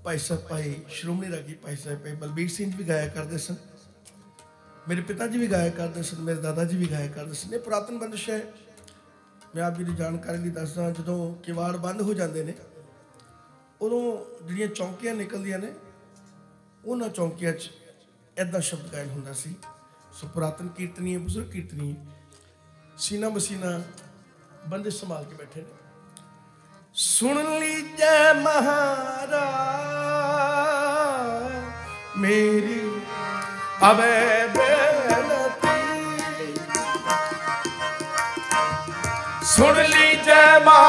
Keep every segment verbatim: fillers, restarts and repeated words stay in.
भाई साहब भाई श्रोमणी रागी भाई साहब भाई बलबीर सिंह भी गाया करते सन, मेरे पिता जी भी गाया करते सन, मेरे दादा जी भी गाया करते सन। ये पुरातन बंदिश है। मैं आप जी की जानकारी लिए दसदा, जो किवाड़ बंद हो जाते हैं उदों जिहड़ियां चौंकियां निकलदियां ने उन्हां चौंकियां च इदां शब्द गायन हुंदा सी। सो पुरातन कीर्तनीय बुजुर्ग कीर्तनीय सीना बसीना बंदे संभाल के बैठे ने। सुन लीजिए महाराज मेरी अबे बेनती, सुन लीजिए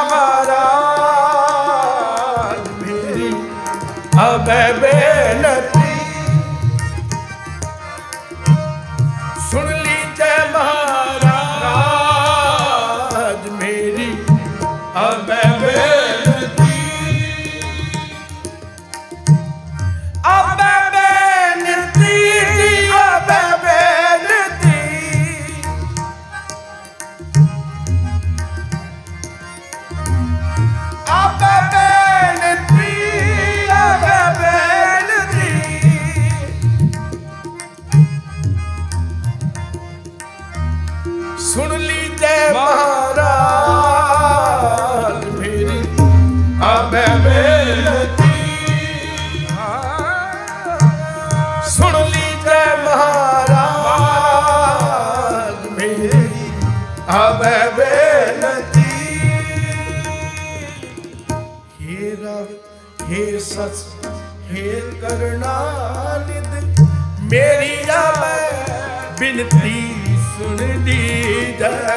महाराज मेरी अबे बेनती, सुन लीजिए महाराज मेरी अबे बेनती, अबे बेनती, अबे बेनती, अबे बेनती, अबे बेनती, सुन लीजिए महाराज मेरी अबे बेनती, सुन लीजिए महाराज मेरी अबे बेनती। हे रब हे सच हे करुणानिधि मेरी अबे बिनती सुन लीजिए,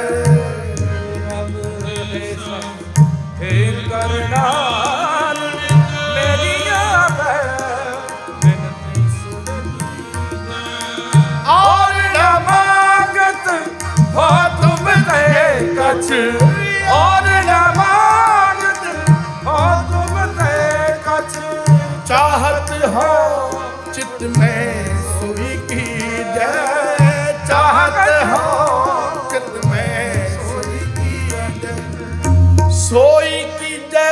हे करुणानिधि मेरी अबे बिनती सुन लीजिए। और न मांगत हो तुम से कछ, और न मांगत हो तुम से कछ, चाहत हो चित में सोई कीजिए, चाहत हो चित में सोई कीजिए, सोई कीजिए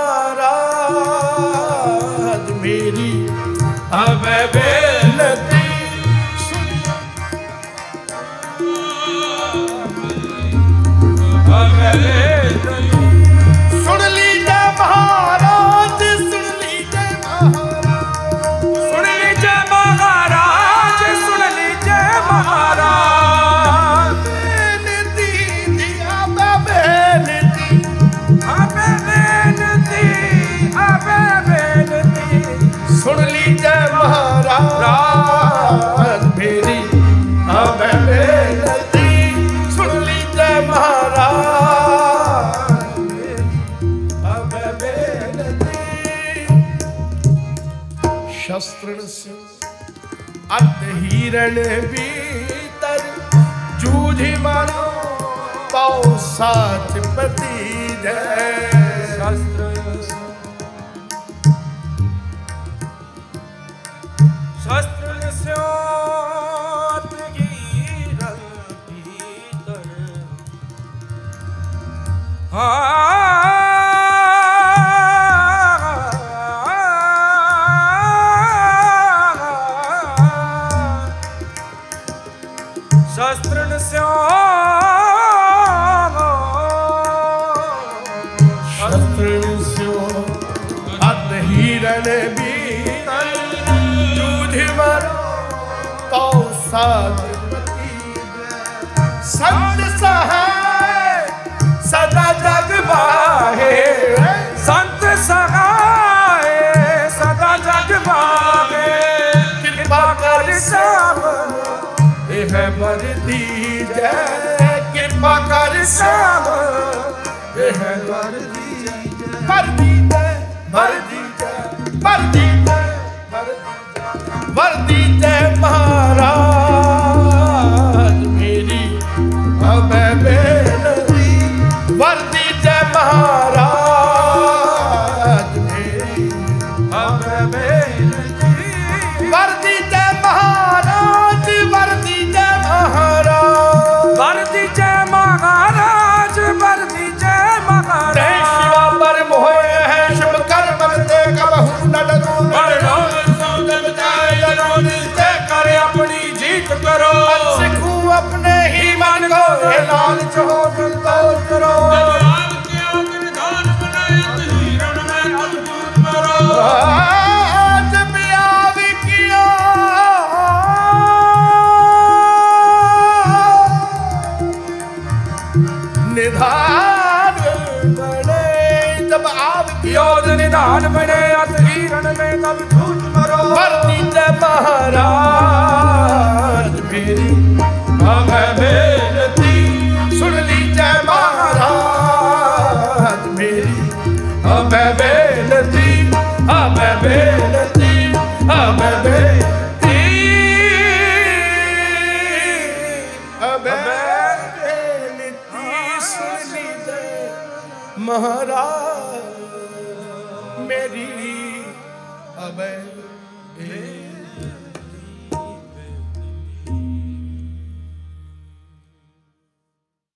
महाराज मेरी अबे बेनती, अबे बेनती, सुन लीजिए महाराज, सुन लीजिए महाराज, सुन लीजिए महाराज, सुन लीजिए महाराज, बेनती दी अबे बेनती, अबे बेनती, अबे बेनती, सुन लीजिए महाराज मेरी अबे बेनती, सुन लीजिए महाराज मेरी अबे बेनती। शस्त्र से अधहीरण भीतर जूझी मानो पाओ साथ पति जय, शस्त्र शस्त्र से अधहीरण भीतर, शस्त्र से शस्त्र से अधहीरण भीतर जूझ मरो तो साथ पति संत सहाय सदा जग बाहे, संत सहाय सदा जग बाहे, कृपा कर श्याम यह वर दीजै, कृपा कर श्याम यह वर दीजै, वर दीजै, वर दीजै, वर दीजै, वर दीजै महाराज मेरी अबे बेनती, वर दीजै महाराज मेरी अबे बेनती, वर दीजै महाराज, वर दीजै महाराज, वर दीजै महाराज, वर दीजै महाराज, जय शिवा पर मोह है शिव कर बनते कबहू न डरो। ਸਭ ਝੂਠ ਮਰੋ। ਵਰਦੀ ਜੈ ਮਹਾਰਾਜ ਮੇਰੀ ਆਵੇ ਬੇਨਤੀ ਸੁਣ ਲਈ ਜੈ ਮਹਾਰਾਜ ਮੇਰੀ ਆਵੇ ਬੇਨਤੀ ਆਵੇ ਬੇਨਤੀ ਆਵੇ ਬੇਨਤੀ ਆਵੇ ਬੇਨਤੀ ਸੁਣ ਲਈ ਜੈ ਮਹਾਰਾਜ ਮੇਰੀ ਅਬੇ